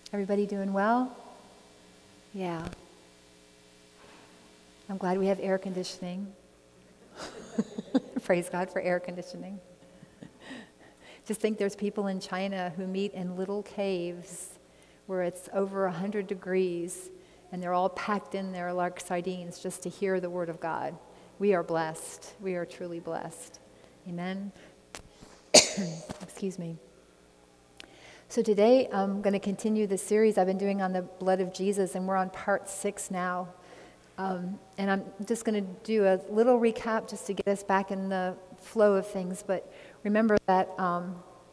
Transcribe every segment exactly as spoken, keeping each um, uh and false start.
Everybody doing well? Yeah. I'm glad we have air conditioning. Praise God for air conditioning. Just think there's people in China who meet in little caves where it's over one hundred degrees and they're all packed in there like sardines just to hear the word of God. We are blessed. We are truly blessed. Amen. Excuse me. So today I'm going to continue the series I've been doing on the blood of Jesus, and we're on part six now. Um, and I'm just going to do a little recap just to get us back in the flow of things. But remember that, um,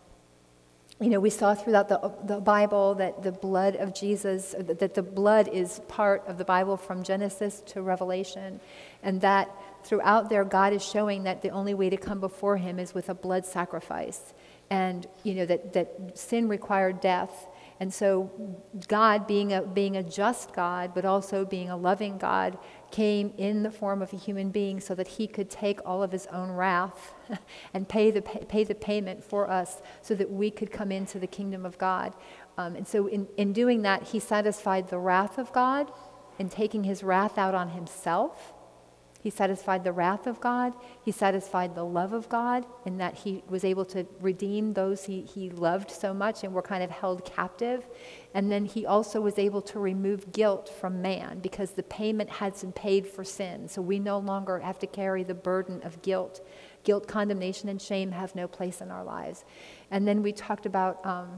you know, we saw throughout the, the Bible that the blood of Jesus, that the blood is part of the Bible from Genesis to Revelation. And that throughout there, God is showing that the only way to come before him is with a blood sacrifice. And, you know, that, that sin required death. And so God, being a, being a just God, but also being a loving God, came in the form of a human being so that he could take all of his own wrath and pay the, pay the payment for us so that we could come into the kingdom of God. Um, and so in, in doing that, he satisfied the wrath of God in taking his wrath out on himself. He satisfied the wrath of God. He satisfied the love of God in that he was able to redeem those he, he loved so much and were kind of held captive. And then he also was able to remove guilt from man because the payment had been paid for sin. So we no longer have to carry the burden of guilt. Guilt, condemnation, and shame have no place in our lives. And then we talked about... Um,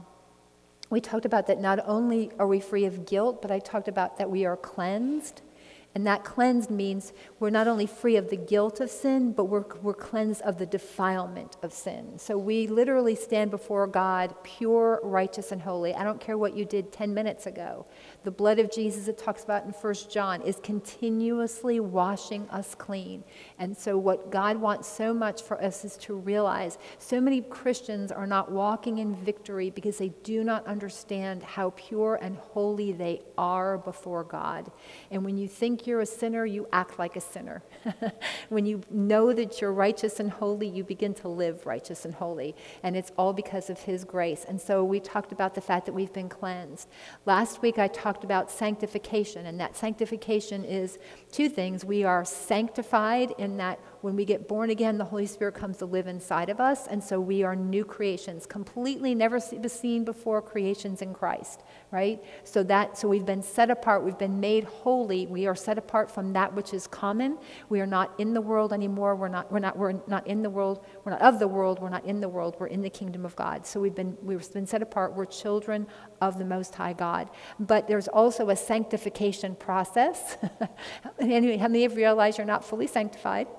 we talked about that not only are we free of guilt, but I talked about that we are cleansed. And that cleansed means we're not only free of the guilt of sin, but we're, we're cleansed of the defilement of sin. So we literally stand before God pure, righteous, and holy. I don't care what you did ten minutes ago. The blood of Jesus, it talks about in First John, is continuously washing us clean. And so what God wants so much for us is to realize so many Christians are not walking in victory because they do not understand how pure and holy they are before God. And when you think you're a sinner, you act like a sinner. When you know that you're righteous and holy, you begin to live righteous and holy. And it's all because of his grace. And so we talked about the fact that we've been cleansed. Last week I talked about sanctification, and that sanctification is two things. We are sanctified in that when we get born again, the Holy Spirit comes to live inside of us, and so we are new creations, completely never seen before creations in Christ, right? So that so we've been set apart, we've been made holy, we are set apart from that which is common. We are not in the world anymore. We're not we're not we're not in the world. We're not of the world. We're not in the world. We're in the kingdom of God. So we've been we've been set apart. We're children of the Most High God. But there's also a sanctification process. Anyway, how many of you realize you're not fully sanctified?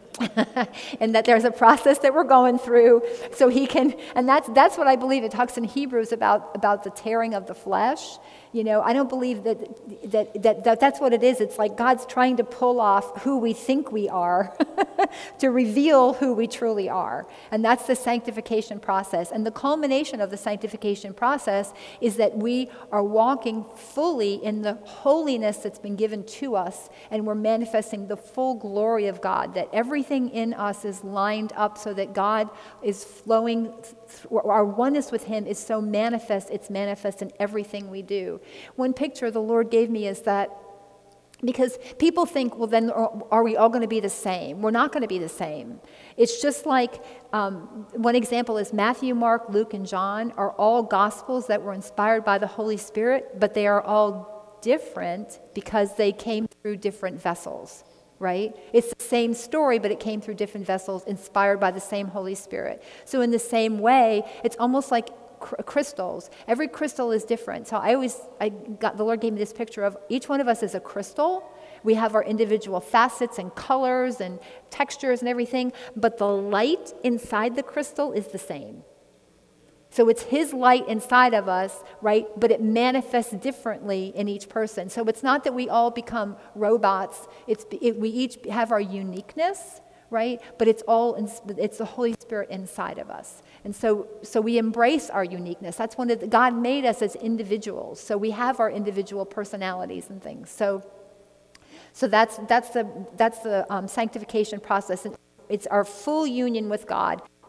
And that there's a process that we're going through so he can, and that's that's what I believe. It talks in Hebrews about about the tearing of the flesh. You know, I don't believe that that, that that that's what it is. It's like God's trying to pull off who we think we are to reveal who we truly are. And that's the sanctification process. And the culmination of the sanctification process is that we are walking fully in the holiness that's been given to us, and we're manifesting the full glory of God, that everything in us is lined up so that God is flowing, our oneness with him is so manifest, it's manifest in everything we do. One picture the Lord gave me is that because people think, well, then are we all going to be the same? We're not going to be the same. It's just like, um, one example is Matthew, Mark, Luke, and John are all gospels that were inspired by the Holy Spirit, but they are all different because they came through different vessels, right? It's the same story, but it came through different vessels inspired by the same Holy Spirit. So in the same way, it's almost like crystals. Every crystal is different. So I always, I got, the Lord gave me this picture of each one of us is a crystal. We have our individual facets and colors and textures and everything, but the light inside the crystal is the same. So it's his light inside of us, right? But it manifests differently in each person. So it's not that we all become robots. It's it, we each have our uniqueness, right? But it's all in, it's the Holy Spirit inside of us. And so so we embrace our uniqueness. That's one of the, God made us as individuals. So we have our individual personalities and things. So so that's that's the that's the um, sanctification process. And it's our full union with God.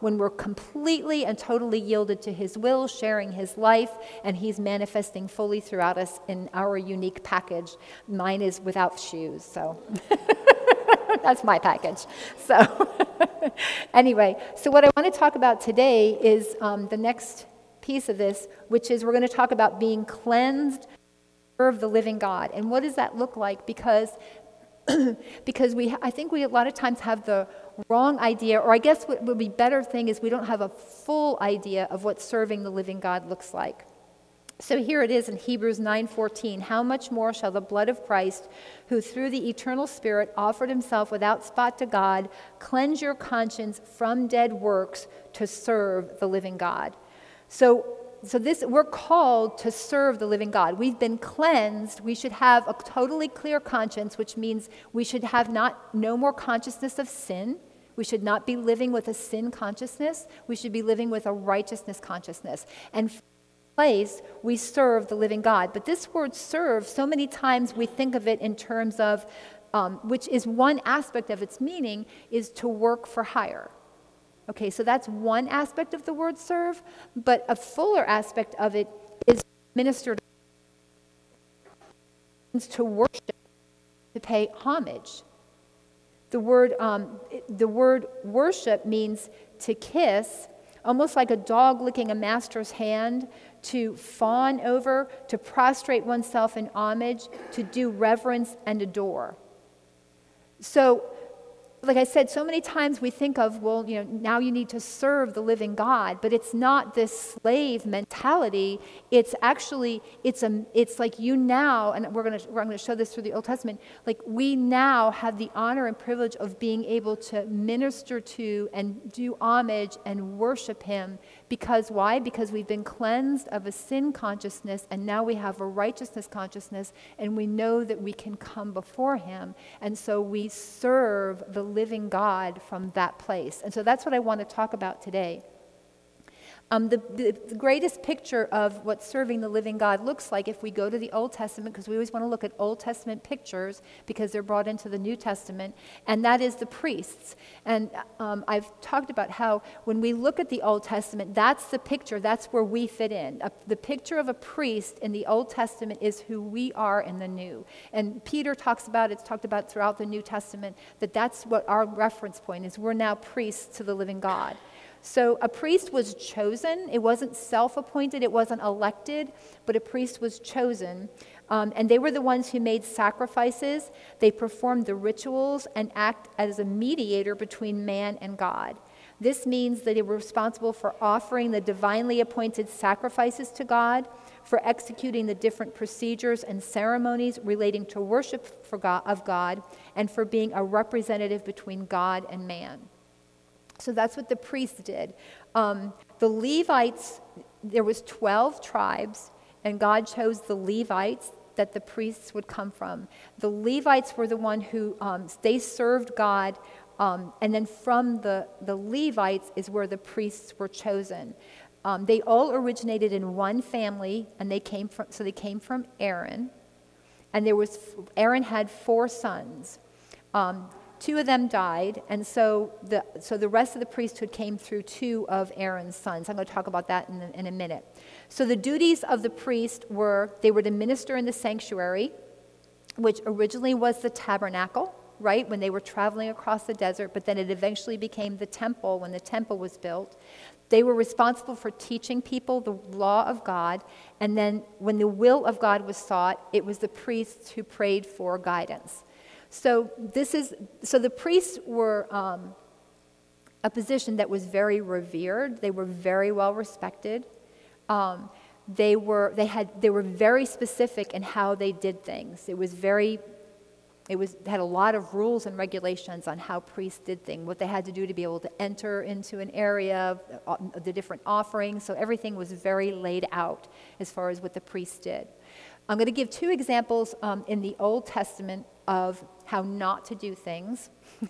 when we're completely and totally yielded to his will, sharing his life, and he's manifesting fully throughout us in our unique package. Mine is without shoes, so that's my package. So anyway, so what I want to talk about today is um, the next piece of this, which is we're going to talk about being cleansed to serve the living God. And what does that look like? Because because we, I think we a lot of times have the wrong idea, or I guess what would be better thing is we don't have a full idea of what serving the living God looks like. So here it is in Hebrews nine fourteen. How much more shall the blood of Christ, who through the eternal Spirit offered himself without spot to God, cleanse your conscience from dead works to serve the living God? So So this, we're called to serve the living God. We've been cleansed. We should have a totally clear conscience, which means we should have not no more consciousness of sin. We should not be living with a sin consciousness. We should be living with a righteousness consciousness. And in place, we serve the living God. But this word serve, so many times we think of it in terms of, um, which is one aspect of its meaning, is to work for hire. Okay, so that's one aspect of the word serve, but a fuller aspect of it is minister to worship, to pay homage. The word, um, the word worship means to kiss, almost like a dog licking a master's hand, to fawn over, to prostrate oneself in homage, to do reverence and adore. So, like I said, so many times we think of, well, you know, now you need to serve the living God, but it's not this slave mentality. It's actually, it's a, it's like you now, and we're going to, we're going to show this through the Old Testament, like we now have the honor and privilege of being able to minister to and do homage and worship him. Because why? Because we've been cleansed of a sin consciousness, and now we have a righteousness consciousness, and we know that we can come before him. And so we serve the living God from that place. And so that's what I want to talk about today. Um, the, the, the greatest picture of what serving the living God looks like, if we go to the Old Testament, because we always want to look at Old Testament pictures because they're brought into the New Testament, and that is the priests. And um, I've talked about how when we look at the Old Testament, that's the picture, that's where we fit in. A, the picture of a priest in the Old Testament is who we are in the New. And Peter talks about, it's talked about throughout the New Testament, that that's what our reference point is. We're now priests to the living God. So a priest was chosen. It wasn't self-appointed. It wasn't elected, but a priest was chosen. Um, and they were the ones who made sacrifices. They performed the rituals and act as a mediator between man and God. This means that they were responsible for offering the divinely appointed sacrifices to God, for executing the different procedures and ceremonies relating to worship for God, of God, and for being a representative between God and man. So that's what the priests did. Um, the Levites, there was twelve tribes, and God chose the Levites that the priests would come from. The Levites were the one who, um, they served God, um, and then from the, the Levites is where the priests were chosen. Um, they all originated in one family, and they came from, so they came from Aaron, and there was, Aaron had four sons. Um, Two of them died, and so the so the rest of the priesthood came through two of Aaron's sons. I'm going to talk about that in a, in a minute. So the duties of the priest were, they were to minister in the sanctuary, which originally was the tabernacle, right, when they were traveling across the desert, but then it eventually became the temple when the temple was built. They were responsible for teaching people the law of God, and then when the will of God was sought, it was the priests who prayed for guidance. So this is so the priests were um, a position that was very revered. They were very well respected. Um, they were they had they were very specific in how they did things. It was very it was had a lot of rules and regulations on how priests did things, what they had to do to be able to enter into an area, uh, the different offerings. So everything was very laid out as far as what the priests did. I'm going to give two examples um, in the Old Testament of how not to do things.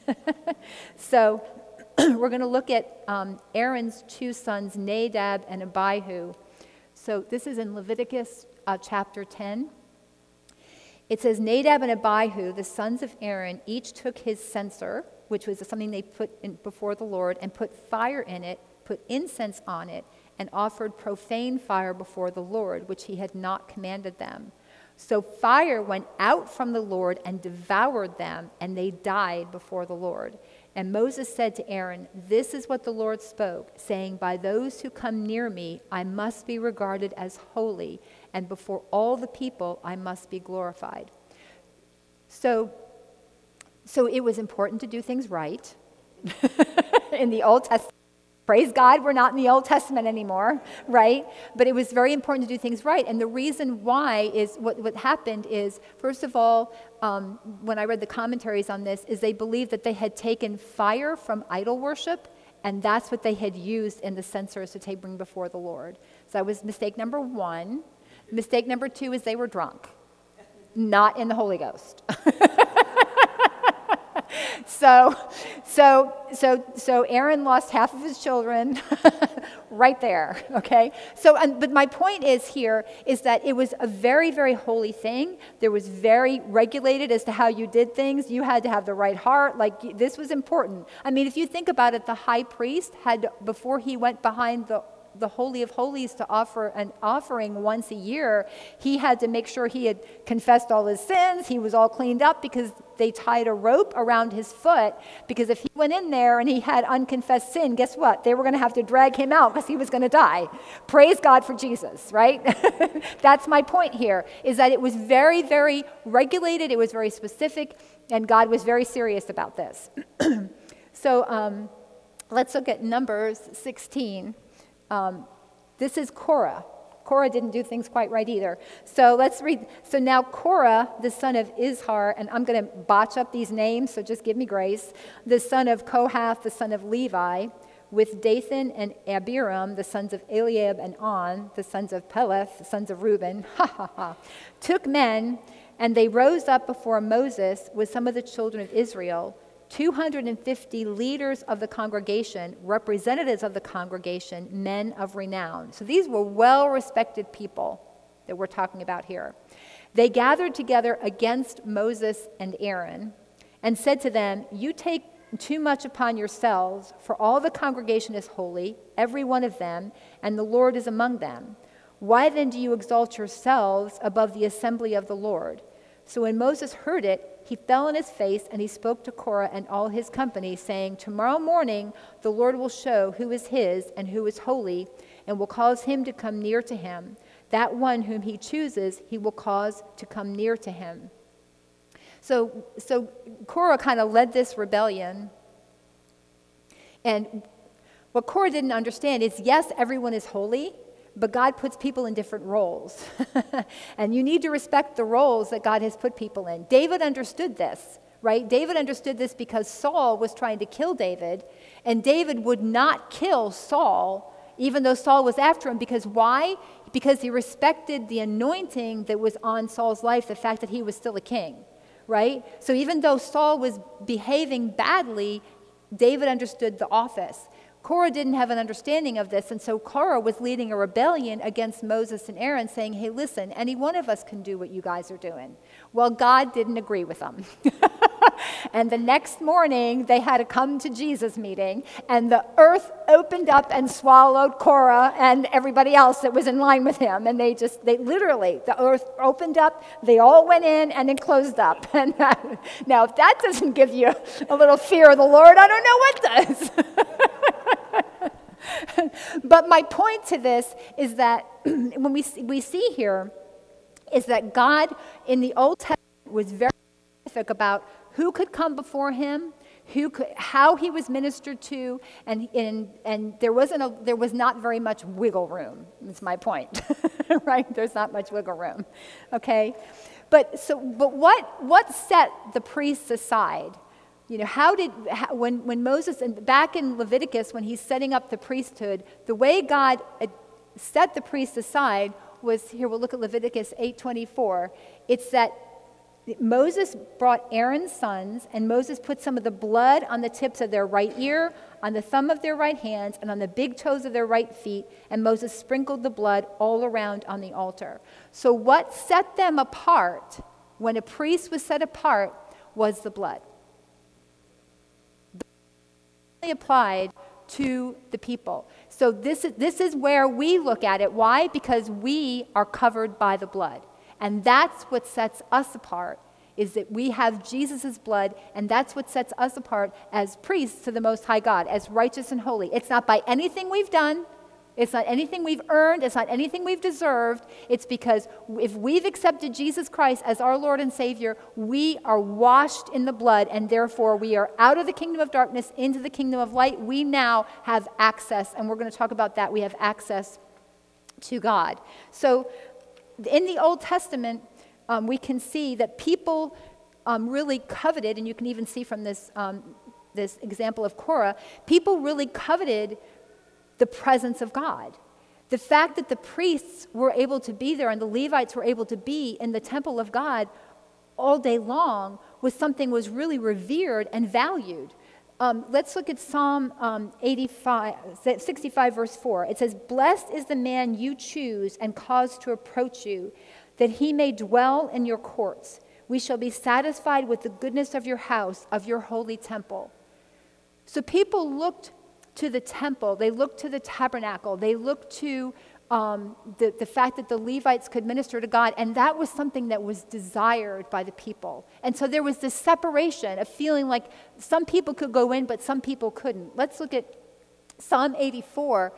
So we're going to look at um, Aaron's two sons, Nadab and Abihu. So this is in Leviticus uh, chapter ten. It says, Nadab and Abihu, the sons of Aaron, each took his censer, which was something they put in before the Lord, and put fire in it, put incense on it, and offered profane fire before the Lord, which he had not commanded them. So fire went out from the Lord and devoured them, and they died before the Lord. And Moses said to Aaron, "This is what the Lord spoke, saying, by those who come near me, I must be regarded as holy, and before all the people I must be glorified." So, so it was important to do things right in the Old Testament. Praise God, we're not in the Old Testament anymore, right? But it was very important to do things right. And the reason why is, what, what happened is, first of all, um, when I read the commentaries on this, is they believed that they had taken fire from idol worship, and that's what they had used in the censers to take bring before the Lord. So that was mistake number one. Mistake number two is they were drunk, not in the Holy Ghost. So, so, so, so Aaron lost half of his children right there, okay? So, and, but my point is here is that it was a very, very holy thing. There was very regulated as to how you did things. You had to have the right heart. Like, this was important. I mean, if you think about it, the high priest had, before he went behind the the Holy of Holies to offer an offering once a year, he had to make sure he had confessed all his sins, he was all cleaned up, because they tied a rope around his foot, because if he went in there and he had unconfessed sin, guess what? They were going to have to drag him out because he was going to die. Praise God for Jesus, right? That's my point here, is that it was very, very regulated, it was very specific, and God was very serious about this. So um, let's look at Numbers sixteen. Um, this is Korah. Korah didn't do things quite right either. So let's read. So now Korah, the son of Izhar, and I'm going to botch up these names, so just give me grace, the son of Kohath, the son of Levi, with Dathan and Abiram, the sons of Eliab and On, the sons of Peleth, the sons of Reuben, ha ha ha, took men, and they rose up before Moses with some of the children of Israel, two hundred fifty leaders of the congregation, representatives of the congregation, men of renown. So these were well-respected people that we're talking about here. They gathered together against Moses and Aaron and said to them, "You take too much upon yourselves, for all the congregation is holy, every one of them, and the Lord is among them. Why then do you exalt yourselves above the assembly of the Lord?" So when Moses heard it, he fell on his face, and he spoke to Korah and all his company, saying, "Tomorrow morning the Lord will show who is his and who is holy, and will cause him to come near to him. That one whom he chooses, he will cause to come near to him." So, so Korah kind of led this rebellion. And what Korah didn't understand is, yes, everyone is holy, but God puts people in different roles. And you need to respect the roles that God has put people in. David understood this, right? David understood this because Saul was trying to kill David, and David would not kill Saul, even though Saul was after him. Because why? Because he respected the anointing that was on Saul's life, the fact that he was still a king, right? So even though Saul was behaving badly, David understood the office. Korah didn't have an understanding of this, and so Korah was leading a rebellion against Moses and Aaron, saying, "Hey, listen, any one of us can do what you guys are doing." Well, God didn't agree with them. And the next morning, they had a come to Jesus meeting, and the earth opened up and swallowed Korah and everybody else that was in line with him. And they just, they literally, the earth opened up, they all went in, and it closed up. And uh, now, if that doesn't give you a little fear of the Lord, I don't know what does. But my point to this is that when we we see here is that God in the Old Testament was very specific about who could come before him, who could, how he was ministered to, and and and there wasn't a, there was not very much wiggle room. That's my point, right? There's not much wiggle room, okay? But so but what what set the priests aside? You know, how did, how, when, when Moses, and back in Leviticus, when he's setting up the priesthood, the way God set the priests aside was, here we'll look at Leviticus eight twenty-four, it's that Moses brought Aaron's sons, and Moses put some of the blood on the tips of their right ear, on the thumb of their right hands, and on the big toes of their right feet, and Moses sprinkled the blood all around on the altar. So what set them apart, when a priest was set apart, was the blood. applied to the people. So this is, this is where we look at it. Why? Because we are covered by the blood. And that's what sets us apart, is that we have Jesus' blood, and that's what sets us apart as priests to the Most High God, as righteous and holy. It's not by anything we've done. It's not anything we've earned. It's not anything we've deserved. It's because if we've accepted Jesus Christ as our Lord and Savior, we are washed in the blood, and therefore we are out of the kingdom of darkness into the kingdom of light. We now have access, and we're going to talk about that. We have access to God. So in the Old Testament, um, we can see that people um, really coveted, and you can even see from this, um, this example of Korah, people really coveted the presence of God. The fact that the priests were able to be there and the Levites were able to be in the temple of God all day long was something was really revered and valued. Um, let's look at Psalm um, eighty-five, sixty-five, verse four. It says, "Blessed is the man you choose and cause to approach you, that he may dwell in your courts. We shall be satisfied with the goodness of your house, of your holy temple." So people looked to the temple, they looked to the tabernacle, they looked to um, the, the fact that the Levites could minister to God, and that was something that was desired by the people. And so there was this separation, a feeling like some people could go in, but some people couldn't. Let's look at Psalm eighty-four.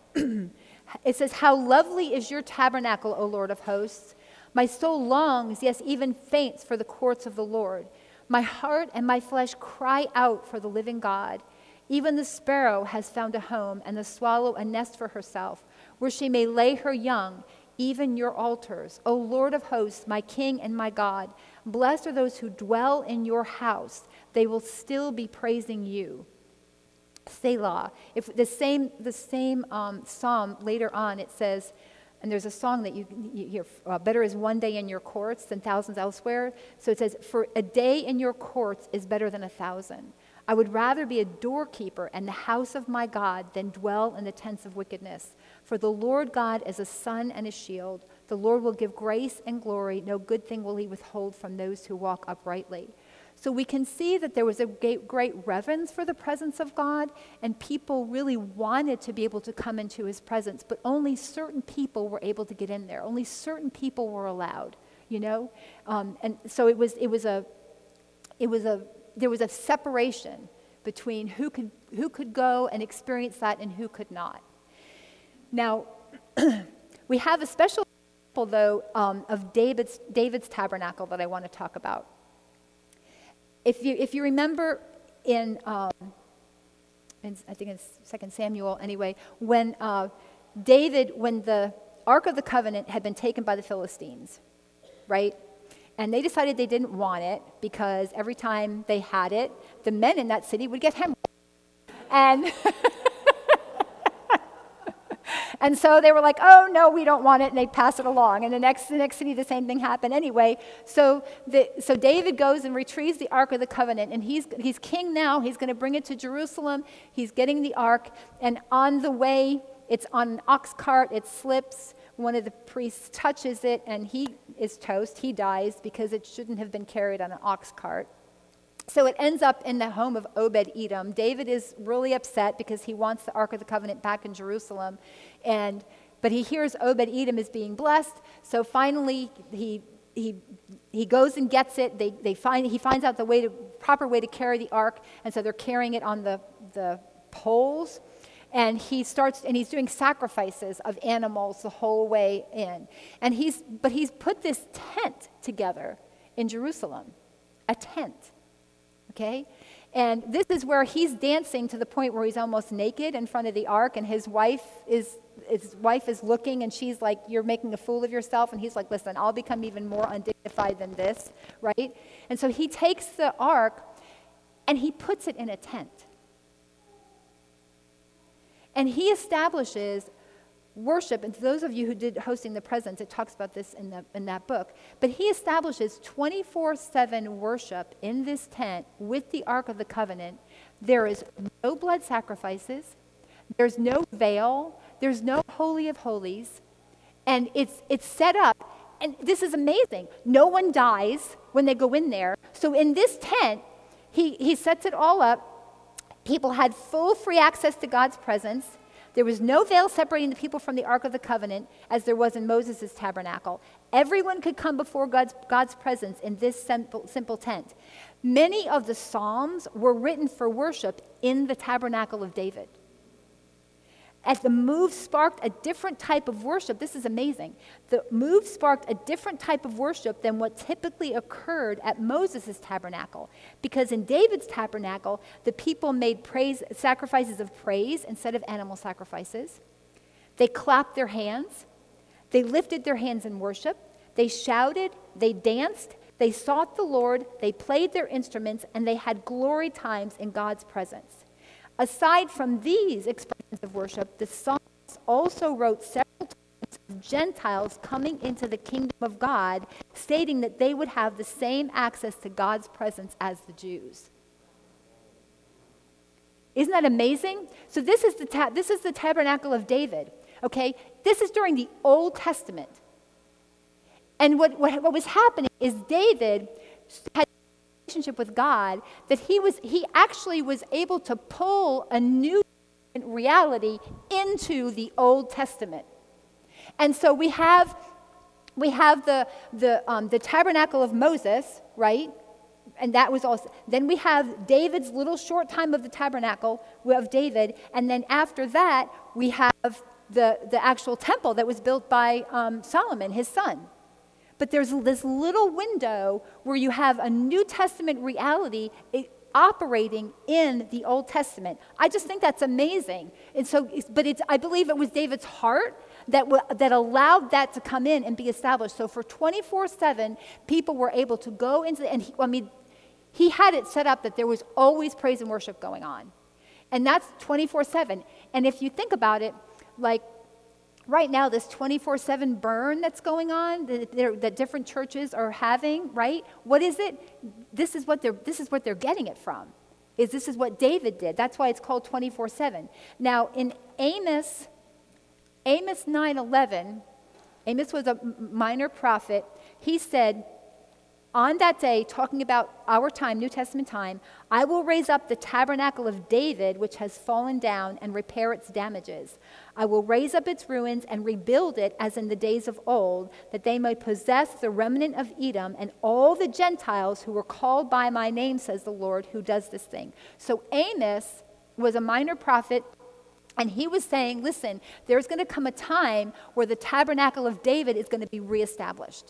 It says, "How lovely is your tabernacle, O Lord of hosts. My soul longs, yes, even faints for the courts of the Lord. My heart and my flesh cry out for the living God. Even the sparrow has found a home, and the swallow a nest for herself, where she may lay her young, even your altars. O Lord of hosts, my King and my God, blessed are those who dwell in your house. They will still be praising you." Selah. If the same, the same um, psalm later on, it says, and there's a song that you, you hear, uh, "Better is one day in your courts than thousands elsewhere." So it says, "For a day in your courts is better than a thousand. I would rather be a doorkeeper in the house of my God than dwell in the tents of wickedness. For the Lord God is a sun and a shield. The Lord will give grace and glory. No good thing will he withhold from those who walk uprightly." So we can see that there was a great reverence for the presence of God, and people really wanted to be able to come into his presence, but only certain people were able to get in there. Only certain people were allowed, you know? Um, and so it was, it was a, it was a, there was a separation between who could, who could go and experience that and who could not. Now, we have a special example, though, um, of David's, David's tabernacle that I want to talk about. If you, if you remember in, um, in, I think it's Second Samuel anyway, when uh, David, when the Ark of the Covenant had been taken by the Philistines, right? And they decided they didn't want it because every time they had it, the men in that city would get hemorrhoids. And, and so they were like, "Oh, no, we don't want it," and they'd pass it along. And the next, the next city, the same thing happened anyway. So, the, so David goes and retrieves the Ark of the Covenant, and he's, he's king now. He's going to bring it to Jerusalem. He's getting the Ark, and on the way, it's on an ox cart. It slips. One of the priests touches it, and he is toast. He dies because it shouldn't have been carried on an ox cart. So it ends up in the home of Obed-Edom. David is really upset because he wants the Ark of the Covenant back in Jerusalem, and but he hears Obed-Edom is being blessed. So finally, he he he goes and gets it. They they find he finds out the way to proper way to carry the Ark, and so they're carrying it on the the poles. And he starts, and he's doing sacrifices of animals the whole way in. And he's, but he's put this tent together in Jerusalem, a tent, okay? And this is where he's dancing to the point where he's almost naked in front of the ark, and his wife is, his wife is looking, and she's like, "You're making a fool of yourself." And he's like, "Listen, I'll become even more undignified than this," right? And so he takes the ark, and he puts it in a tent. And he establishes worship, and to those of you who did Hosting the Presence, it talks about this in, the, in that book, but he establishes twenty-four seven worship in this tent with the Ark of the Covenant. There is no blood sacrifices, there's no veil, there's no Holy of Holies, and it's, it's set up, and this is amazing. No one dies when they go in there. So in this tent, he, he sets it all up, People had full free access to God's presence. There was no veil separating the people from the Ark of the Covenant, as there was in Moses' tabernacle. Everyone could come before God's, God's presence in this simple, simple tent. Many of the Psalms were written for worship in the tabernacle of David. As the move sparked a different type of worship, this is amazing. The move sparked a different type of worship than what typically occurred at Moses' tabernacle. Because in David's tabernacle, the people made praise, sacrifices of praise instead of animal sacrifices. They clapped their hands. They lifted their hands in worship. They shouted. They danced. They sought the Lord. They played their instruments. And they had glory times in God's presence. Aside from these expressions of worship, the psalmist also wrote several times of Gentiles coming into the kingdom of God, stating that they would have the same access to God's presence as the Jews. Isn't that amazing? So this is the ta- this is the tabernacle of David. Okay, this is during the Old Testament, and what what, what was happening is David had relationship with God, that he was he actually was able to pull a new reality into the Old Testament. And so we have we have the the um, the tabernacle of Moses, right? And that was also, then we have David's little short time of the tabernacle of David, and then after that we have the the actual temple that was built by um, Solomon, his son. But there's this little window where you have a New Testament reality operating in the Old Testament. I just think that's amazing. And so, but it's, I believe it was David's heart that, w- that allowed that to come in and be established. So for twenty-four seven, people were able to go into, and he, I mean, he had it set up that there was always praise and worship going on. And that's twenty-four seven. And if you think about it, like, right now, this twenty-four seven burn that's going on, that, that different churches are having, right? What is it? This is what they're, this is what they're getting it from. Is this is what David did. That's why it's called twenty-four seven. Now, in Amos, Amos nine eleven, Amos was a minor prophet. He said, on that day, talking about our time, New Testament time, I will raise up the tabernacle of David, which has fallen down, and repair its damages. I will raise up its ruins and rebuild it as in the days of old, that they may possess the remnant of Edom and all the Gentiles who were called by my name, says the Lord, who does this thing. So Amos was a minor prophet, and he was saying, listen, there's going to come a time where the tabernacle of David is going to be reestablished.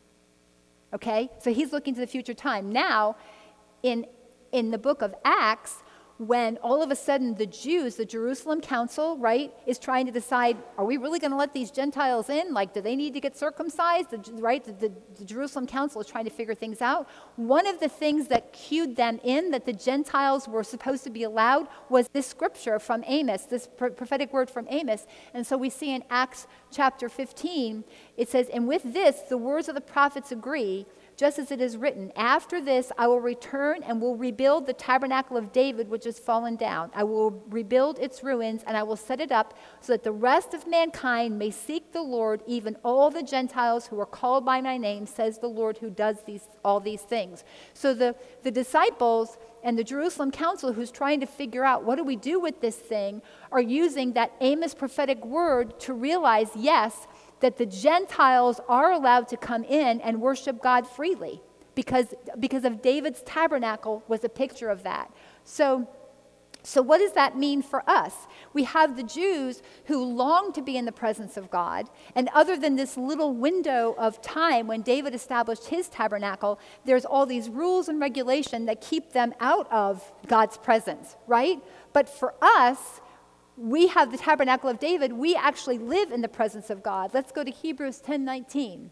Okay, so he's looking to the future time. Now, in, in the book of Acts, when all of a sudden the Jews, the Jerusalem council, right, is trying to decide, are we really going to let these Gentiles in? Like, do they need to get circumcised? The, right, the, the, the Jerusalem council is trying to figure things out. One of the things that cued them in, that the Gentiles were supposed to be allowed, was this scripture from Amos, this pro- prophetic word from Amos. And so we see in Acts chapter fifteen, it says, and with this, the words of the prophets agree, just as it is written, after this I will return and will rebuild the tabernacle of David, which has fallen down. I will rebuild its ruins, and I will set it up so that the rest of mankind may seek the Lord, even all the Gentiles who are called by my name, says the Lord who does these all these things. So the, the disciples and the Jerusalem council, who's trying to figure out what do we do with this thing, are using that Amos prophetic word to realize, yes, that the Gentiles are allowed to come in and worship God freely, because, because of David's tabernacle was a picture of that. So, so what does that mean for us? We have the Jews who long to be in the presence of God, and other than this little window of time when David established his tabernacle, there's all these rules and regulation that keep them out of God's presence, right? But for us, we have the tabernacle of David. We actually live in the presence of God. Let's go to Hebrews ten nineteen.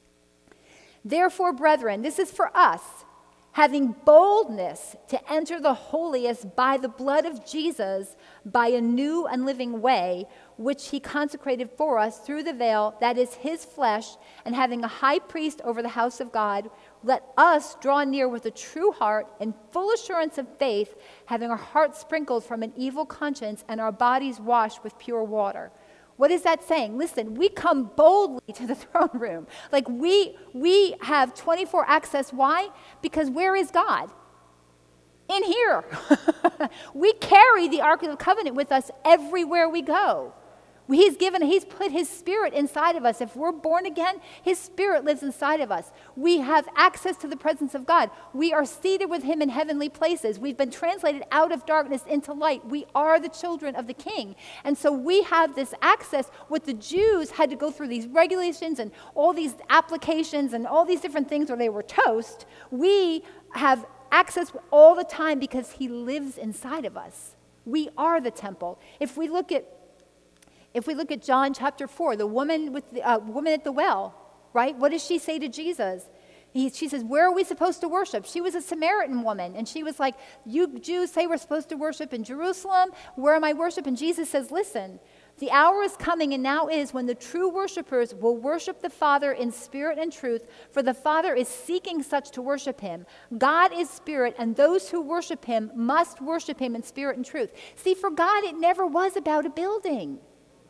Therefore, brethren, this is for us, having boldness to enter the holiest by the blood of Jesus, by a new and living way, which he consecrated for us through the veil, that is his flesh, and having a high priest over the house of God, let us draw near with a true heart and full assurance of faith, having our hearts sprinkled from an evil conscience and our bodies washed with pure water. What is that saying? Listen, we come boldly to the throne room. Like we we have twenty-four access. Why? Because where is God? in here. We carry the Ark of the Covenant with us everywhere we go. He's given, he's put his spirit inside of us. If we're born again, his spirit lives inside of us. We have access to the presence of God. We are seated with him in heavenly places. We've been translated out of darkness into light. We are the children of the King. And so we have this access. What the Jews had to go through these regulations and all these applications and all these different things where they were toast, we have access all the time because he lives inside of us. We are the temple. If we look at If we look at John chapter four, the woman with the uh, woman at the well, right? What does she say to Jesus? He, she says, where are we supposed to worship? She was a Samaritan woman, and she was like, you Jews say we're supposed to worship in Jerusalem. Where am I worship? And Jesus says, listen, the hour is coming and now is when the true worshipers will worship the Father in spirit and truth, for the Father is seeking such to worship him. God is spirit, and those who worship him must worship him in spirit and truth. See, for God, it never was about a building.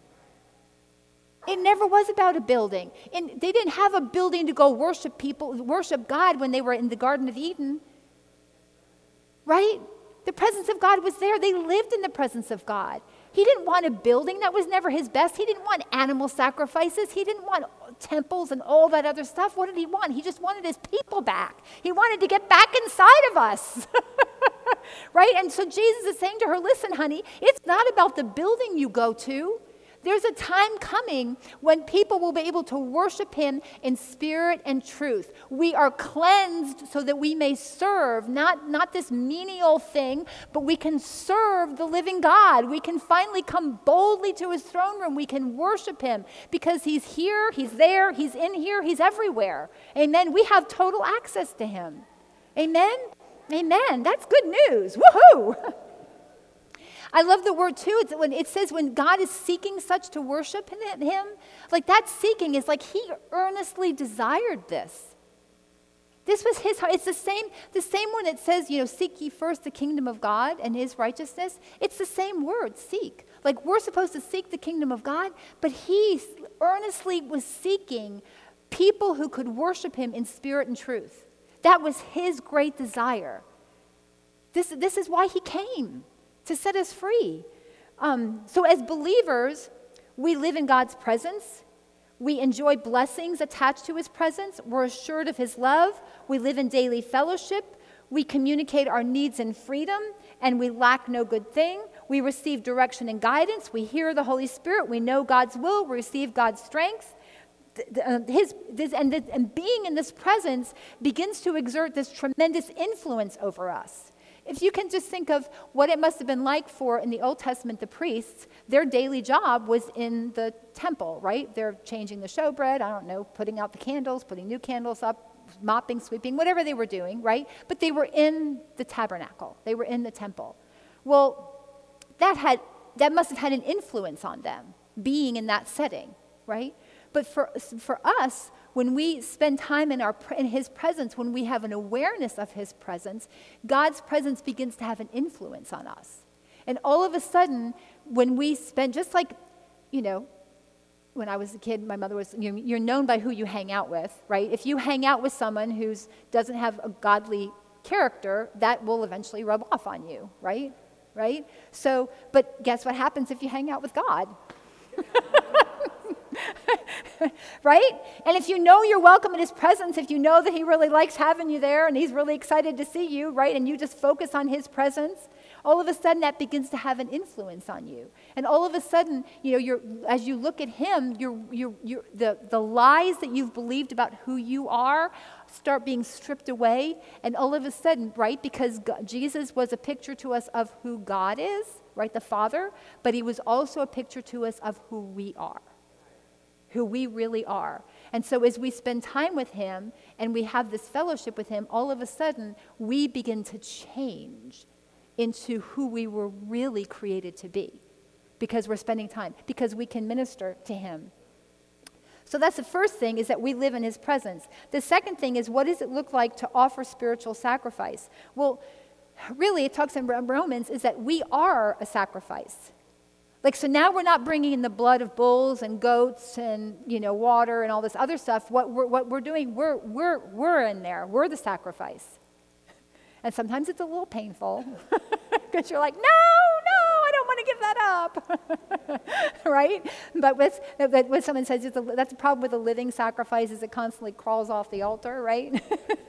It never was about a building. And they didn't have a building to go worship people, worship God when they were in the Garden of Eden. Right? The presence of God was there. They lived in the presence of God. He didn't want a building. That was never his best. He didn't want animal sacrifices. He didn't want temples and all that other stuff. What did he want? He just wanted his people back. He wanted to get back inside of us. Right? And so Jesus is saying to her, listen, honey, it's not about the building you go to. There's a time coming when people will be able to worship him in spirit and truth. We are cleansed so that we may serve, not, not this menial thing, but we can serve the living God. We can finally come boldly to his throne room. We can worship him because he's here, he's there, he's in here, he's everywhere. Amen. We have total access to him. Amen. Amen. That's good news. Woohoo! I love the word too. It's when it says when God is seeking such to worship him, like that seeking is like he earnestly desired this. This was his heart. It's the same, the same one that says, you know, seek ye first the kingdom of God and his righteousness. It's the same word, seek. Like we're supposed to seek the kingdom of God, but he earnestly was seeking people who could worship him in spirit and truth. That was his great desire. This, this is why he came. To set us free. Um, so as believers, we live in God's presence. We enjoy blessings attached to his presence. We're assured of his love. We live in daily fellowship. We communicate our needs in freedom, and we lack no good thing. We receive direction and guidance. We hear the Holy Spirit. We know God's will. We receive God's strength. His, this, and, this, and being in this presence begins to exert this tremendous influence over us. If you can just think of what it must have been like for, in the Old Testament, the priests, their daily job was in the temple, right? They're changing the showbread, I don't know, putting out the candles, putting new candles up, mopping, sweeping, whatever they were doing, right? But they were in the tabernacle. They were in the temple. Well, that had that must have had an influence on them, being in that setting, right? But for, for us, when we spend time in, our, in his presence, when we have an awareness of his presence, God's presence begins to have an influence on us. And all of a sudden, when we spend, just like, you know, when I was a kid, my mother was, you know, you're known by who you hang out with, right? If you hang out with someone who doesn't have a godly character, that will eventually rub off on you, right? Right? So, but guess what happens if you hang out with God? Right? And if you know you're welcome in his presence, if you know that he really likes having you there and he's really excited to see you, right? And you just focus on his presence, all of a sudden that begins to have an influence on you. And all of a sudden, you know, you're, as you look at him, you're, you're, you're, the, the lies that you've believed about who you are start being stripped away. And all of a sudden, right, because God, Jesus was a picture to us of who God is, right, the Father, but he was also a picture to us of who we are. Who we really are. And so as we spend time with him and we have this fellowship with him, all of a sudden we begin to change into who we were really created to be because we're spending time, because we can minister to him. So that's the first thing, is that we live in his presence. The second thing is, what does it look like to offer spiritual sacrifice? Well, really it talks in Romans is that we are a sacrifice. Like, so now we're not bringing in the blood of bulls and goats and, you know, water and all this other stuff. What we're, what we're doing, we're, we're, we're in there. We're the sacrifice. And sometimes it's a little painful because you're like, no, no, I don't want to give that up, right? But with, when someone says it's a, that's a problem with a living sacrifice is it constantly crawls off the altar, right?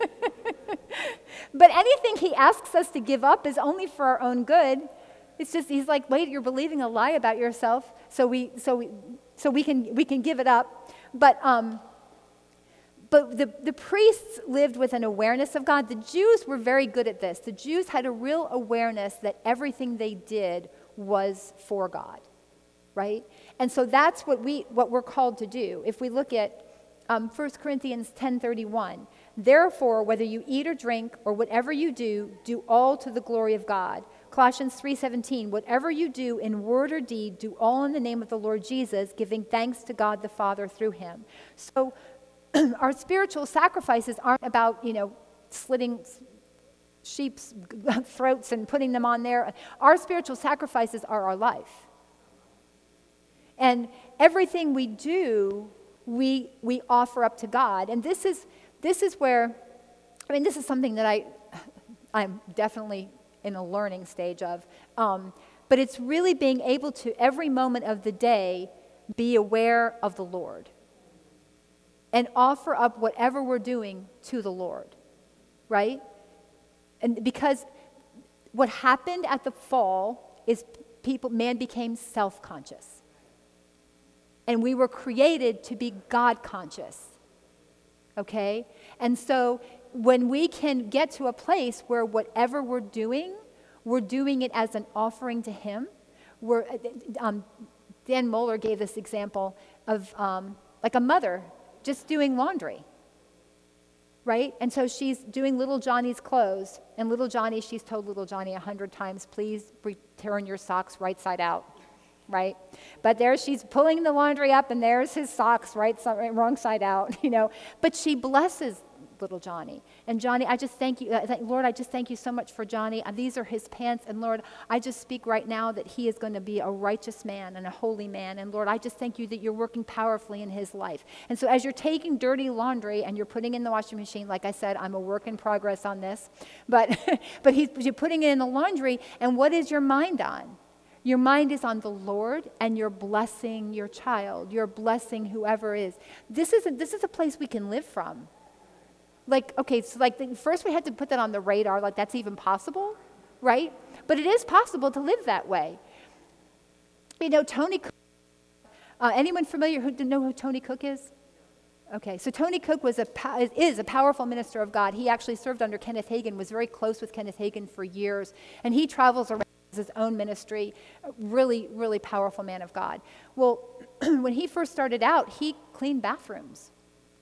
But anything he asks us to give up is only for our own good. It's just, he's like, wait, you're believing a lie about yourself, so we, so we, so we can, we can give it up. But, um, but the, the priests lived with an awareness of God. The Jews were very good at this. The Jews had a real awareness that everything they did was for God, right? And so that's what we, what we're called to do. If we look at um, First Corinthians ten thirty-one, therefore, whether you eat or drink or whatever you do, do all to the glory of God. Colossians three seventeen, whatever you do in word or deed, do all in the name of the Lord Jesus, giving thanks to God the Father through him. So our spiritual sacrifices aren't about, you know, slitting sheep's throats and putting them on there. Our spiritual sacrifices are our life. And everything we do, we we offer up to God. And this is this is where, I mean, this is something that I, I'm definitely in a learning stage of. Um, but it's really being able to, every moment of the day, be aware of the Lord and offer up whatever we're doing to the Lord, right? And because what happened at the fall is people, man became self-conscious. And we were created to be God-conscious, okay? And so when we can get to a place where whatever we're doing, we're doing it as an offering to him. We're, um, Dan Mohler gave this example of um, like a mother just doing laundry, right? And so she's doing little Johnny's clothes, and little Johnny, she's told little Johnny a hundred times, please return your socks right side out, right? But there she's pulling the laundry up, and there's his socks right side, wrong side out, you know. But she blesses little Johnny. And Johnny, I just thank you, uh, th- Lord, I just thank you so much for Johnny. Uh, these are his pants. And Lord, I just speak right now that he is going to be a righteous man and a holy man. And Lord, I just thank you that you're working powerfully in his life. And so as you're taking dirty laundry and you're putting it in the washing machine, like I said, I'm a work in progress on this, but, but he's, you're putting it in the laundry, and what is your mind on? Your mind is on the Lord, and you're blessing your child. You're blessing whoever is. This is a, this is a place we can live from. Like, okay, so like the, first we had to put that on the radar, like that's even possible, right? But it is possible to live that way. You know, Tony Cook, uh, anyone familiar who know who Tony Cook is? Okay, so Tony Cook was a is a powerful minister of God. He actually served under Kenneth Hagin, was very close with Kenneth Hagin for years, and he travels around his own ministry, a really, really powerful man of God. Well, when he first started out, he cleaned bathrooms.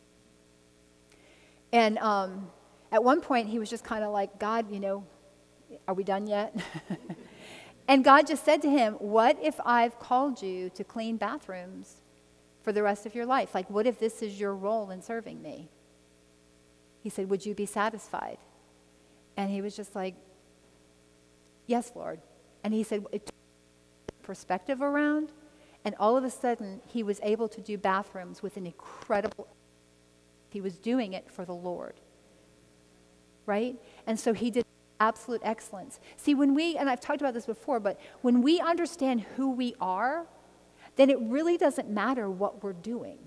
And um, at one point, he was just kind of like, God, you know, are we done yet? And God just said to him, what if I've called you to clean bathrooms for the rest of your life? Like, what if this is your role in serving me? He said, would you be satisfied? And he was just like, yes, Lord. And he said, it took perspective around, and all of a sudden, he was able to do bathrooms with an incredible He was doing it for the Lord, right? And so he did absolute excellence. See, when we, and I've talked about this before, but when we understand who we are, then it really doesn't matter what we're doing.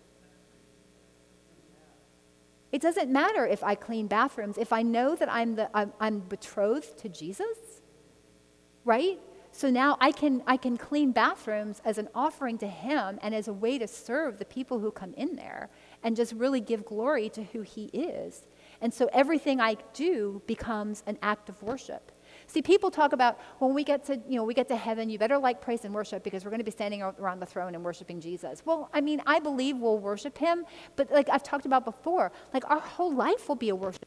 It doesn't matter if I clean bathrooms. If I know that I'm, the, I'm, I'm betrothed to Jesus, right? So now I can, I can clean bathrooms as an offering to him and as a way to serve the people who come in there and just really give glory to who he is. And so everything I do becomes an act of worship. See, people talk about when we get to, you know, we get to heaven, you better like praise and worship because we're going to be standing around the throne and worshiping Jesus. Well, I mean, I believe we'll worship him, but like I've talked about before, like our whole life will be a worship.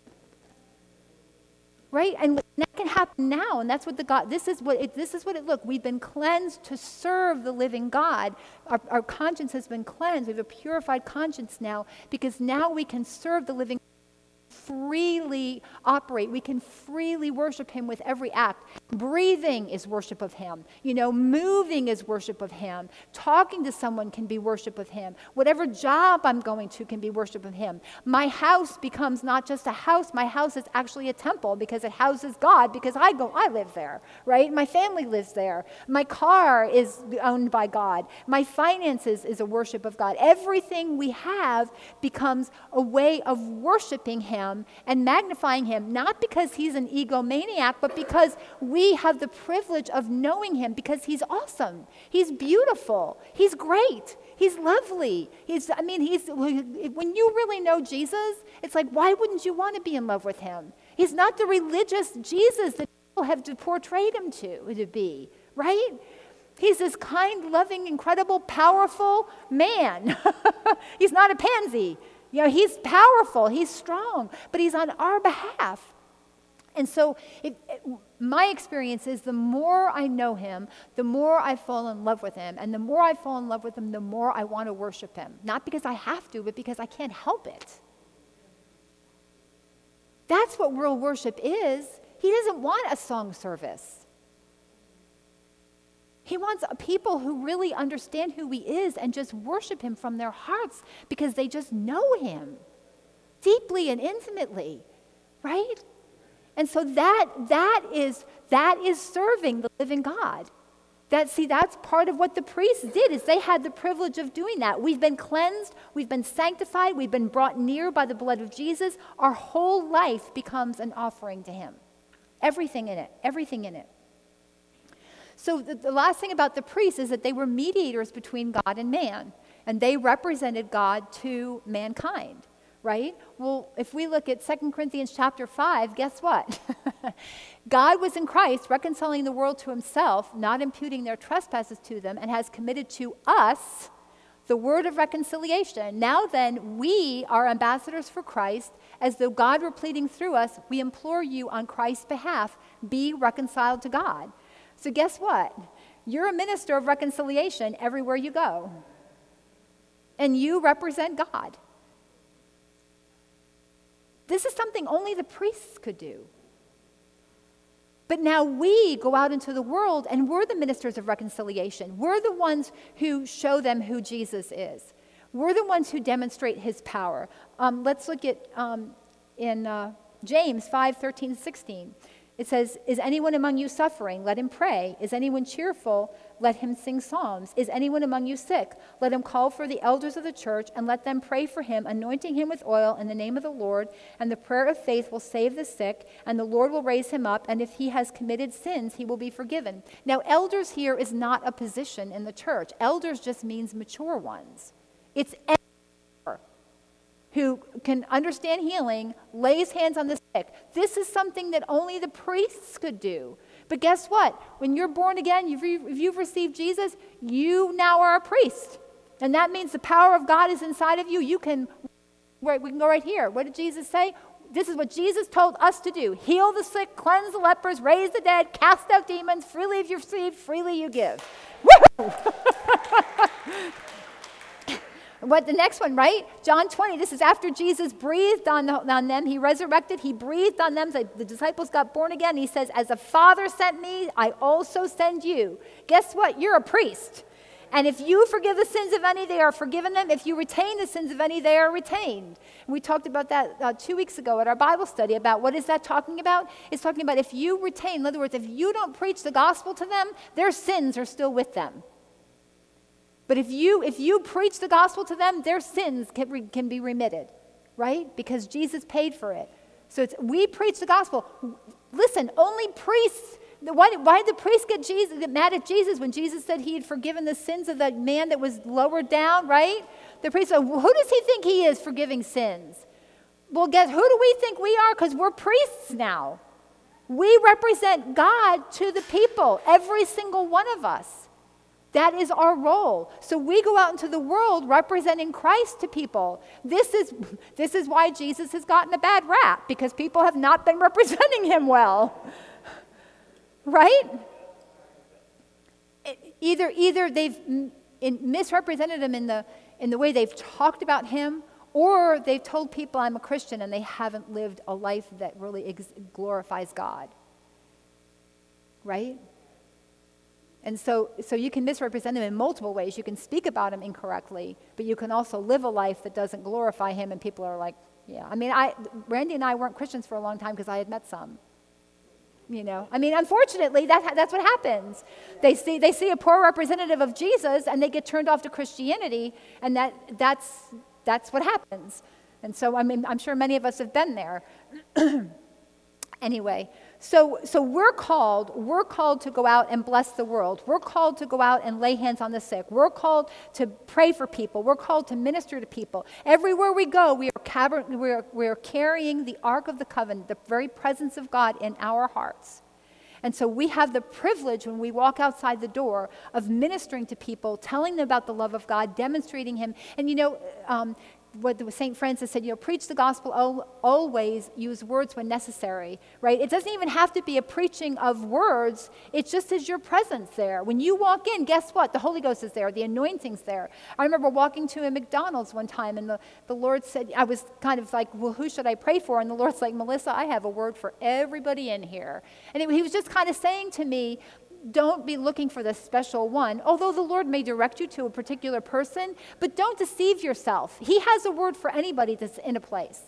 Right? And that can happen now, and that's what the God, this is what it, this is what it look. We've been cleansed to serve the living God. Our, our conscience has been cleansed. We have a purified conscience now because now we can serve the living God, freely operate. We can freely worship him with every act. Breathing is worship of him. You know, moving is worship of him. Talking to someone can be worship of him. Whatever job I'm going to can be worship of him. My house becomes not just a house. My house is actually a temple because it houses God, because I go, I live there, right? My family lives there. My car is owned by God. My finances is a worship of God. Everything we have becomes a way of worshiping him and magnifying him, not because he's an egomaniac, but because we We have the privilege of knowing him because he's awesome. He's beautiful. He's great. He's lovely. He's, I mean, he's, when you really know Jesus, it's like, why wouldn't you want to be in love with him? He's not the religious Jesus that people have portrayed him to, to be, right? He's this kind, loving, incredible, powerful man. He's not a pansy. You know, he's powerful. He's strong, but he's on our behalf. And so it, it, my experience is the more I know him, the more I fall in love with him. And the more I fall in love with him, the more I want to worship him. Not because I have to, but because I can't help it. That's what real worship is. He doesn't want a song service. He wants people who really understand who he is and just worship him from their hearts because they just know him deeply and intimately, right? And so that that is that is serving the living God. That see, that's part of what the priests did, is they had the privilege of doing that. We've been cleansed, we've been sanctified, we've been brought near by the blood of Jesus. Our whole life becomes an offering to him. Everything in it, everything in it. So the, the last thing about the priests is that they were mediators between God and man, and they represented God to mankind. Right? Well, if we look at Second Corinthians chapter five, guess what? God was in Christ reconciling the world to himself, not imputing their trespasses to them, and has committed to us the word of reconciliation. Now then, we are ambassadors for Christ, as though God were pleading through us. We implore you on Christ's behalf, be reconciled to God. So guess what? You're a minister of reconciliation everywhere you go. And you represent God. This is something only the priests could do. But now we go out into the world and we're the ministers of reconciliation. We're the ones who show them who Jesus is. We're the ones who demonstrate his power. Um, let's look at um, in uh, James five, thirteen, sixteen. It says, is anyone among you suffering? Let him pray. Is anyone cheerful? Let him sing psalms. Is anyone among you sick? Let him call for the elders of the church and let them pray for him, anointing him with oil in the name of the Lord. And the prayer of faith will save the sick, and the Lord will raise him up. And if he has committed sins, he will be forgiven. Now, elders here is not a position in the church. Elders just means mature ones. It's who can understand healing, lays hands on the sick. This is something that only the priests could do. But guess what? When you're born again, you've re- if you've received Jesus, you now are a priest. And that means the power of God is inside of you. You can, right, we can go right here. What did Jesus say? This is what Jesus told us to do. Heal the sick, cleanse the lepers, raise the dead, cast out demons. Freely if you receive, freely you give. Woo! What the next one, right? John twenty, this is after Jesus breathed on, the, on them. He resurrected. He breathed on them. So the disciples got born again. He says, as the Father sent me, I also send you. Guess what? You're a priest. And if you forgive the sins of any, they are forgiven them. If you retain the sins of any, they are retained. And we talked about that uh, two weeks ago at our Bible study about what is that talking about? It's talking about if you retain, in other words, if you don't preach the gospel to them, their sins are still with them. But if you if you preach the gospel to them, their sins can, re, can be remitted, right? Because Jesus paid for it. So it's we preach the gospel. Listen, only priests. Why, why did the priests get Jesus, get mad at Jesus when Jesus said he had forgiven the sins of that man that was lowered down, right? The priest said, well, who does he think he is forgiving sins? Well, guess who do we think we are? Because we're priests now. We represent God to the people, every single one of us. That is our role. So we go out into the world representing Christ to people. This is, this is why Jesus has gotten a bad rap, because people have not been representing him well. Right? Either, either they've misrepresented him in the, in the way they've talked about him, or they've told people I'm a Christian and they haven't lived a life that really ex- glorifies God. right? And so, so you can misrepresent him in multiple ways. You can speak about him incorrectly, but you can also live a life that doesn't glorify him, and people are like, yeah. I mean, I, Randy and I weren't Christians for a long time because I had met some. You know, I mean, unfortunately, that, that's what happens. They see, they see a poor representative of Jesus, and they get turned off to Christianity, and that, that's, that's what happens. And so, I mean, I'm sure many of us have been there. Anyway, so so we're called, we're called to go out and bless the world. We're called to go out and lay hands on the sick. We're called to pray for people. We're called to minister to people. Everywhere we go, we are, cab- we are, we are carrying the Ark of the Covenant, the very presence of God in our hearts. And so we have the privilege when we walk outside the door of ministering to people, telling them about the love of God, demonstrating him. And you know, um, what Saint Francis said, you know, preach the gospel, always use words when necessary, right? It doesn't even have to be a preaching of words. It just is your presence there. When you walk in, guess what? The Holy Ghost is there. The anointing's there. I remember walking to a McDonald's one time, and the, the Lord said, I was kind of like, well, who should I pray for? And the Lord's like, Melissa, I have a word for everybody in here. And it, he was just kind of saying to me, don't be looking for the special one, although the Lord may direct you to a particular person, but don't deceive yourself. He has a word for anybody that's in a place.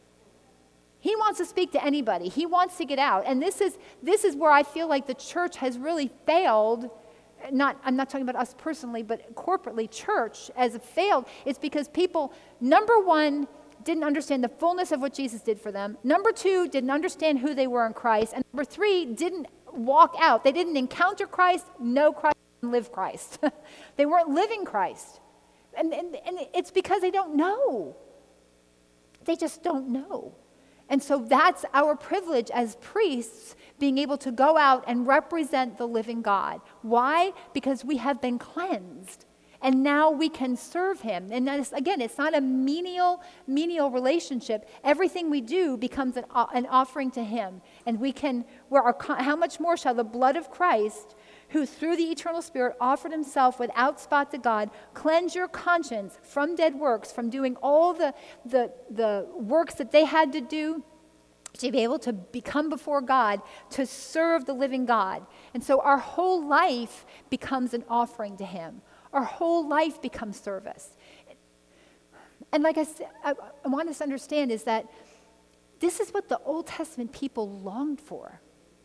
He wants to speak to anybody. He wants to get out. And this is this is where I feel like the church has really failed. Not, I'm not talking about us personally, but corporately, church as a failed. It's because people, number one, didn't understand the fullness of what Jesus did for them. Number two, didn't understand who they were in Christ. And number three, didn't walk out. They didn't encounter Christ, know Christ, and live Christ. They weren't living Christ. And, and, and it's because they don't know. They just don't know. And so that's our privilege as priests, being able to go out and represent the living God. Why? Because we have been cleansed. And now we can serve him. And that is, again, it's not a menial, menial relationship. Everything we do becomes an, an offering to him. And we can, where our, how much more shall the blood of Christ, who through the eternal Spirit offered himself without spot to God, cleanse your conscience from dead works, from doing all the, the, the works that they had to do to be able to become before God, to serve the living God. And so our whole life becomes an offering to him. Our whole life becomes service. And like I said, I, I want us to understand is that this is what the Old Testament people longed for.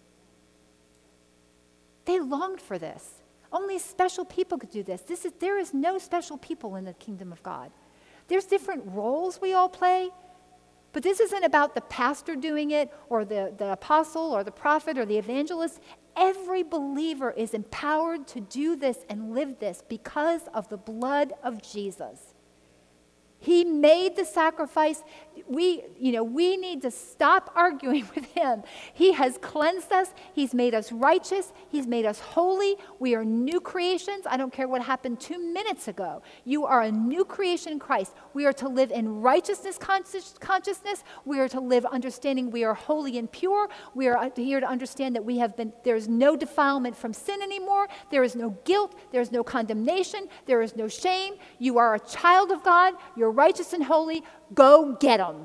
They longed for this. Only special people could do this. This is, there is no special people in the kingdom of God. There's different roles we all play, but this isn't about the pastor doing it or the, the apostle or the prophet or the evangelist. Every believer is empowered to do this and live this because of the blood of Jesus. He made the sacrifice. We, you know, we need to stop arguing with him. He has cleansed us. He's made us righteous. He's made us holy. We are new creations. I don't care what happened two minutes ago. You are a new creation in Christ. We are to live in righteousness conscious, consciousness. We are to live understanding we are holy and pure. We are here to understand that we have been, there is no defilement from sin anymore. There is no guilt. There is no condemnation. There is no shame. You are a child of God. You're righteous and holy. Go get them.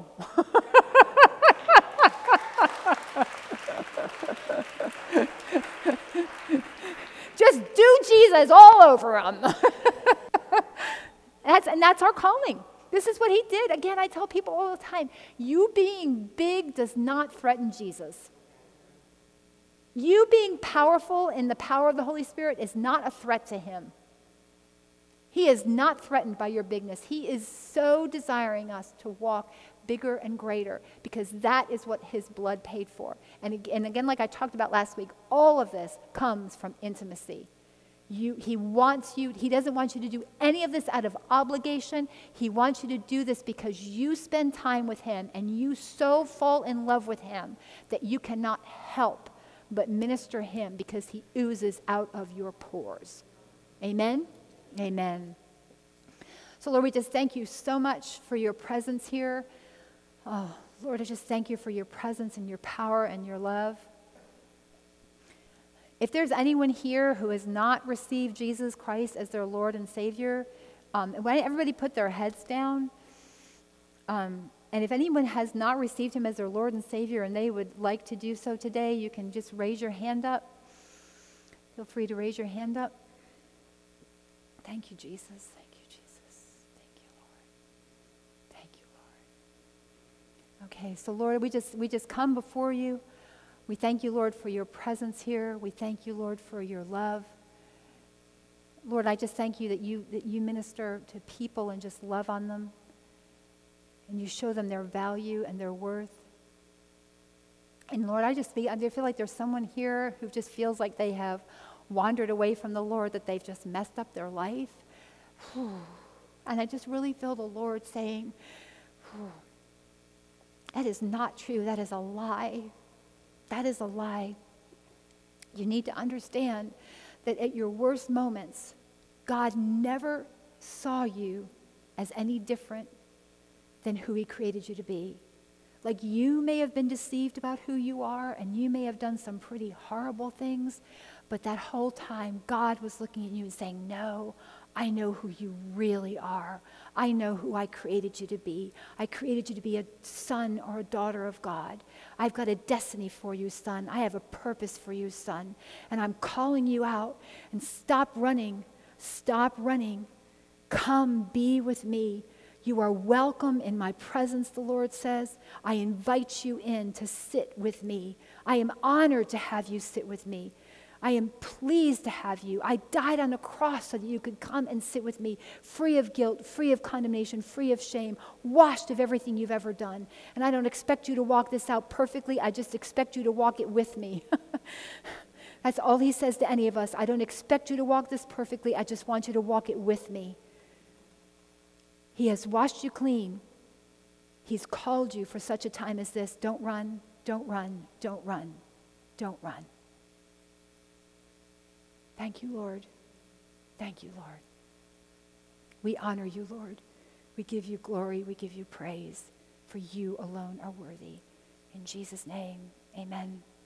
Just do Jesus all over them. that's, and that's our calling. This is what he did. Again, I tell people all the time, you being big does not threaten Jesus. You being powerful in the power of the Holy Spirit is not a threat to him. He is not threatened by your bigness. He is so desiring us to walk bigger and greater because that is what his blood paid for. And, and again, like I talked about last week, all of this comes from intimacy. You, he wants you, he doesn't want you to do any of this out of obligation. He wants you to do this because you spend time with him and you so fall in love with him that you cannot help but minister him because he oozes out of your pores. Amen? Amen. So, Lord, we just thank you so much for your presence here. Oh, Lord, I just thank you for your presence and your power and your love. If there's anyone here who has not received Jesus Christ as their Lord and Savior, um, when everybody put their heads down, um, and if anyone has not received him as their Lord and Savior and they would like to do so today, you can just raise your hand up. Feel free to raise your hand up. Thank you, Jesus. Thank you, Jesus. Thank you, Lord. Thank you, Lord. Okay, so Lord, we just we just come before you. We thank you, Lord, for your presence here. We thank you, Lord, for your love. Lord, I just thank you that you that you minister to people and just love on them. And you show them their value and their worth. And Lord, I just feel, I feel like there's someone here who just feels like they have wandered away from the Lord, that they've just messed up their life. And I just really feel the Lord saying, that is not true. That is a lie. That is a lie. You need to understand that at your worst moments, God never saw you as any different than who he created you to be. Like, you may have been deceived about who you are, and you may have done some pretty horrible things, but that whole time, God was looking at you and saying, no, I know who you really are. I know who I created you to be. I created you to be a son or a daughter of God. I've got a destiny for you, son. I have a purpose for you, son. And I'm calling you out. And stop running. Stop running. Come be with me. You are welcome in my presence, the Lord says. I invite you in to sit with me. I am honored to have you sit with me. I am pleased to have you. I died on a cross so that you could come and sit with me, free of guilt, free of condemnation, free of shame, washed of everything you've ever done. And I don't expect you to walk this out perfectly. I just expect you to walk it with me. That's all he says to any of us. I don't expect you to walk this perfectly. I just want you to walk it with me. He has washed you clean. He's called you for such a time as this. Don't run, don't run, don't run, don't run. Thank you, Lord. Thank you, Lord. We honor you, Lord. We give you glory. We give you praise. For you alone are worthy. In Jesus' name, amen.